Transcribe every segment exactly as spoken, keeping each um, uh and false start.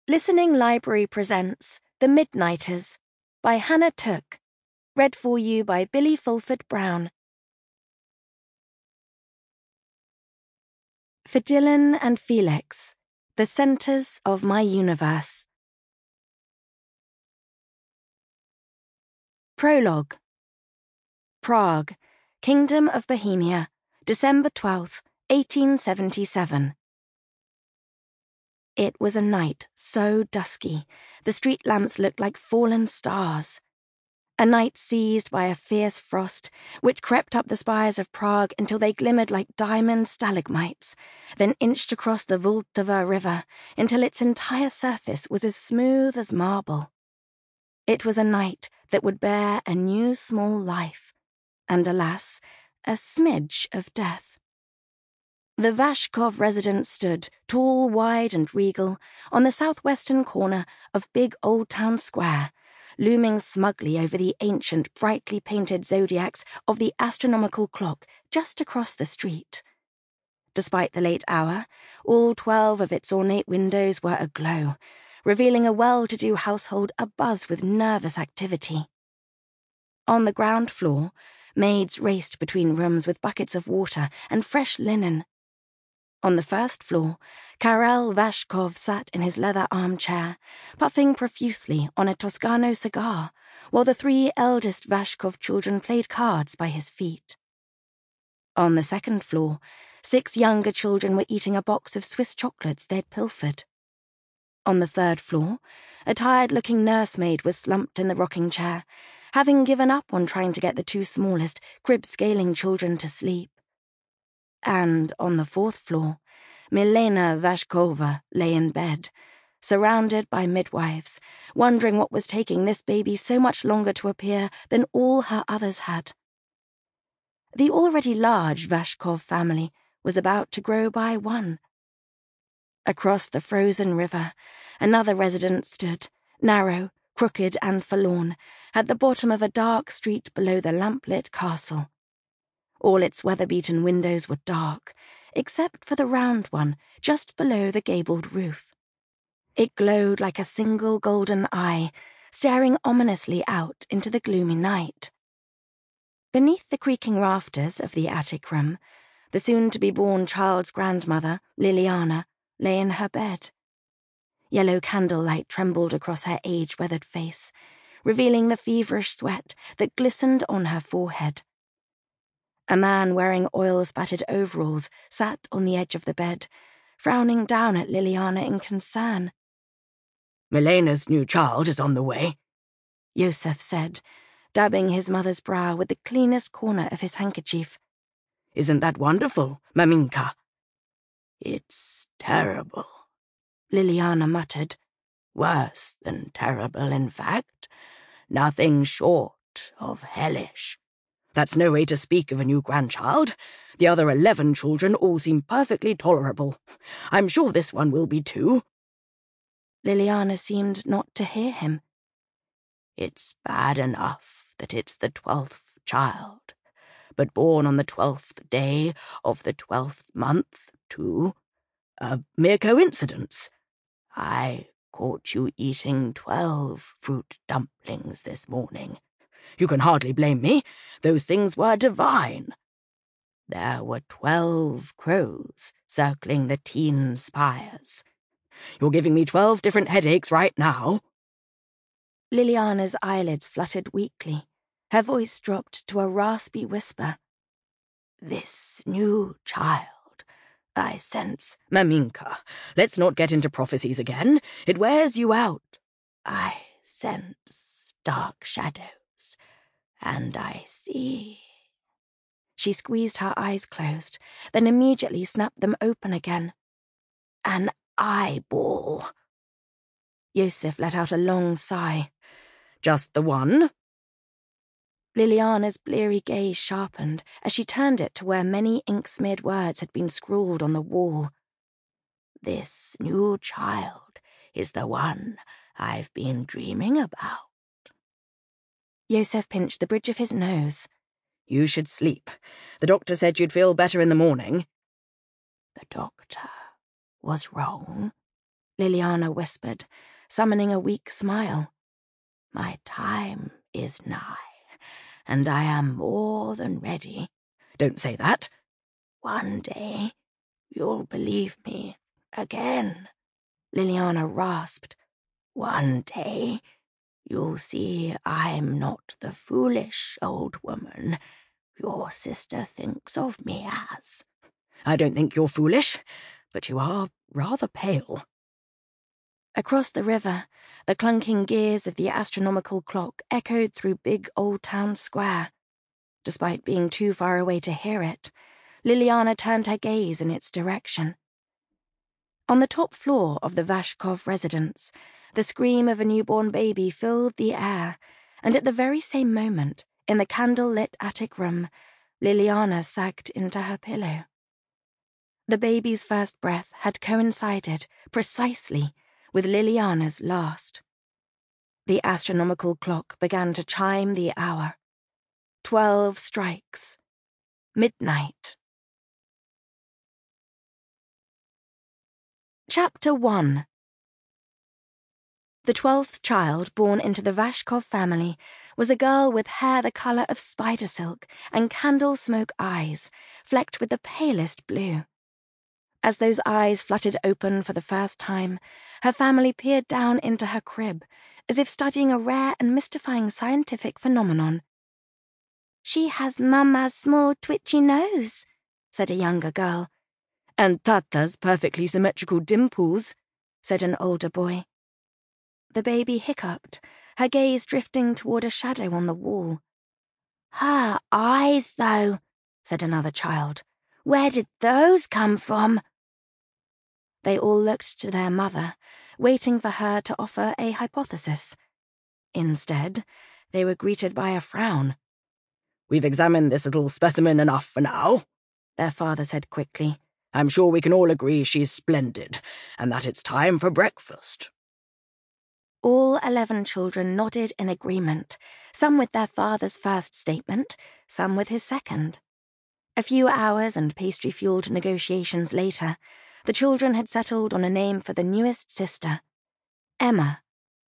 Listening Library presents The Midnighters by Hannah Took, read for you by Billy Fulford Brown. For Dylan and Felix, the centers of my universe. Prologue. Prague, Kingdom of Bohemia, December twelfth, eighteen seventy-seven. It was a night so dusky, the street lamps looked like fallen stars. A night seized by a fierce frost, which crept up the spires of Prague until they glimmered like diamond stalagmites, then inched across the Vltava river until its entire surface was as smooth as marble. It was a night that would bear a new small life, and alas, a smidge of death. The Vashkov residence stood, tall, wide and regal, on the southwestern corner of Big Old Town Square, looming smugly over the ancient, brightly painted zodiacs of the astronomical clock just across the street. Despite the late hour, all twelve of its ornate windows were aglow, revealing a well-to-do household abuzz with nervous activity. On the ground floor, maids raced between rooms with buckets of water and fresh linen. On the first floor, Karel Vashkov sat in his leather armchair, puffing profusely on a Toscano cigar, while the three eldest Vashkov children played cards by his feet. On the second floor, six younger children were eating a box of Swiss chocolates they'd pilfered. On the third floor, a tired-looking nursemaid was slumped in the rocking chair, having given up on trying to get the two smallest, crib-scaling children to sleep. And on the fourth floor, Milena Vashkova lay in bed, surrounded by midwives, wondering what was taking this baby so much longer to appear than all her others had. The already large Vashkov family was about to grow by one. Across the frozen river, another residence stood, narrow, crooked and forlorn, at the bottom of a dark street below the lamp-lit castle. All its weather-beaten windows were dark, except for the round one just below the gabled roof. It glowed like a single golden eye, staring ominously out into the gloomy night. Beneath the creaking rafters of the attic room, the soon-to-be-born child's grandmother, Liliana, lay in her bed. Yellow candlelight trembled across her age-weathered face, revealing the feverish sweat that glistened on her forehead. A man wearing oil-spattered overalls sat on the edge of the bed, frowning down at Liliana in concern. "Milena's new child is on the way," Yosef said, dabbing his mother's brow with the cleanest corner of his handkerchief. "Isn't that wonderful, Maminka?" "It's terrible," Liliana muttered. "Worse than terrible, in fact. Nothing short of hellish." "That's no way to speak of a new grandchild. The other eleven children all seem perfectly tolerable. I'm sure this one will be too." Liliana seemed not to hear him. "It's bad enough that it's the twelfth child, but born on the twelfth day of the twelfth month, too. A mere coincidence. I caught you eating twelve fruit dumplings this morning. You can hardly blame me. Those things were divine." "There were twelve crows circling the teen spires." "You're giving me twelve different headaches right now." Liliana's eyelids fluttered weakly. Her voice dropped to a raspy whisper. "This new child, I sense—" "Maminka, let's not get into prophecies again. It wears you out." "I sense dark shadows. And I see—" She squeezed her eyes closed, then immediately snapped them open again. "An eyeball." Yosef let out a long sigh. "Just the one?" Liliana's bleary gaze sharpened as she turned it to where many ink-smeared words had been scrawled on the wall. "This new child is the one I've been dreaming about." Yosef pinched the bridge of his nose. "You should sleep. The doctor said you'd feel better in the morning." "The doctor was wrong," Liliana whispered, summoning a weak smile. My time is nigh, and I am more than ready. Don't say that. One day you'll believe me again, Liliana rasped. One day you'll see I'm not the foolish old woman your sister thinks of me as. I don't think you're foolish, but you are rather pale. Across the river, the clunking gears of the astronomical clock echoed through big Old Town Square. Despite being too far away to hear it, Liliana turned her gaze in its direction. On the top floor of the Vashkov residence, the scream of a newborn baby filled the air, and at the very same moment, in the candle-lit attic room, Liliana sagged into her pillow. The baby's first breath had coincided, precisely, with Liliana's last. The astronomical clock began to chime the hour. Twelve strikes. Midnight. Chapter one. The twelfth child born into the Vashkov family was a girl with hair the colour of spider silk and candle-smoke eyes, flecked with the palest blue. As those eyes fluttered open for the first time, her family peered down into her crib, as if studying a rare and mystifying scientific phenomenon. "She has Mama's small twitchy nose," said a younger girl. "And Tata's perfectly symmetrical dimples," said an older boy. The baby hiccuped, her gaze drifting toward a shadow on the wall. "Her eyes, though," said another child. "Where did those come from?" They all looked to their mother, waiting for her to offer a hypothesis. Instead, they were greeted by a frown. "We've examined this little specimen enough for now," their father said quickly. "I'm sure we can all agree she's splendid, and that it's time for breakfast." All eleven children nodded in agreement, some with their father's first statement, some with his second. A few hours and pastry-fueled negotiations later, the children had settled on a name for the newest sister, Emma.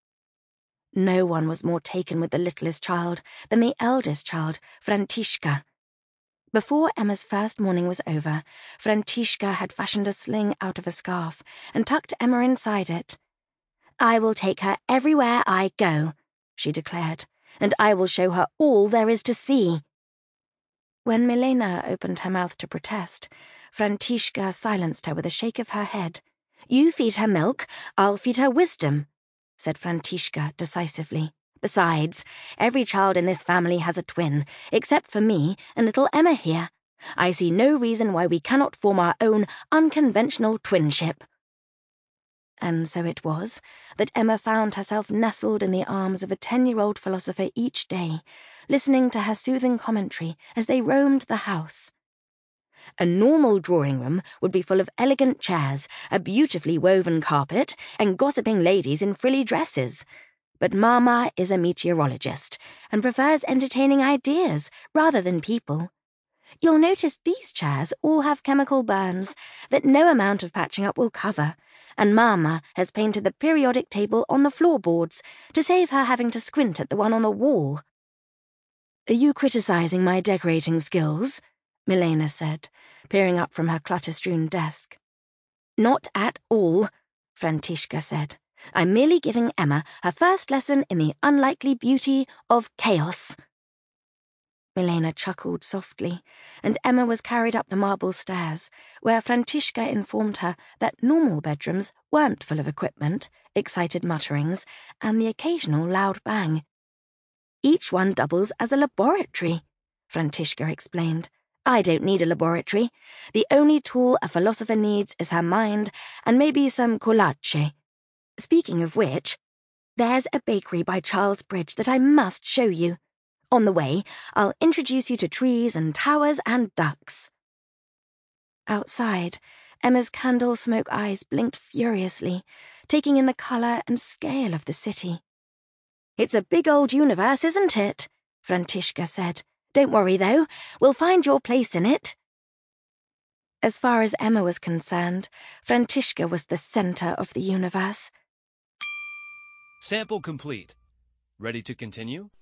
No one was more taken with the littlest child than the eldest child, Františka. Before Emma's first morning was over, Františka had fashioned a sling out of a scarf and tucked Emma inside it. "I will take her everywhere I go," she declared, "and I will show her all there is to see." When Milena opened her mouth to protest, Františka silenced her with a shake of her head. "You feed her milk, I'll feed her wisdom," said Františka decisively. "Besides, every child in this family has a twin, except for me and little Emma here. I see no reason why we cannot form our own unconventional twinship." And so it was that Emma found herself nestled in the arms of a ten-year-old philosopher each day, listening to her soothing commentary as they roamed the house. "A normal drawing room would be full of elegant chairs, a beautifully woven carpet, and gossiping ladies in frilly dresses. But Mama is a meteorologist and prefers entertaining ideas rather than people. You'll notice these chairs all have chemical burns that no amount of patching up will cover, and Mama has painted the periodic table on the floorboards to save her having to squint at the one on the wall." "Are you criticizing my decorating skills?" Milena said, peering up from her clutter-strewn desk. "Not at all," Františka said. "I'm merely giving Emma her first lesson in the unlikely beauty of chaos." Milena chuckled softly, and Emma was carried up the marble stairs, where Františka informed her that normal bedrooms weren't full of equipment, excited mutterings, and the occasional loud bang. "Each one doubles as a laboratory," Františka explained. "I don't need a laboratory. The only tool a philosopher needs is her mind and maybe some kolache. Speaking of which, there's a bakery by Charles Bridge that I must show you. On the way, I'll introduce you to trees and towers and ducks." Outside, Emma's candle-smoke eyes blinked furiously, taking in the colour and scale of the city. "It's a big old universe, isn't it?" Františka said. "Don't worry, though. We'll find your place in it." As far as Emma was concerned, Františka was the center of the universe. Sample complete. Ready to continue?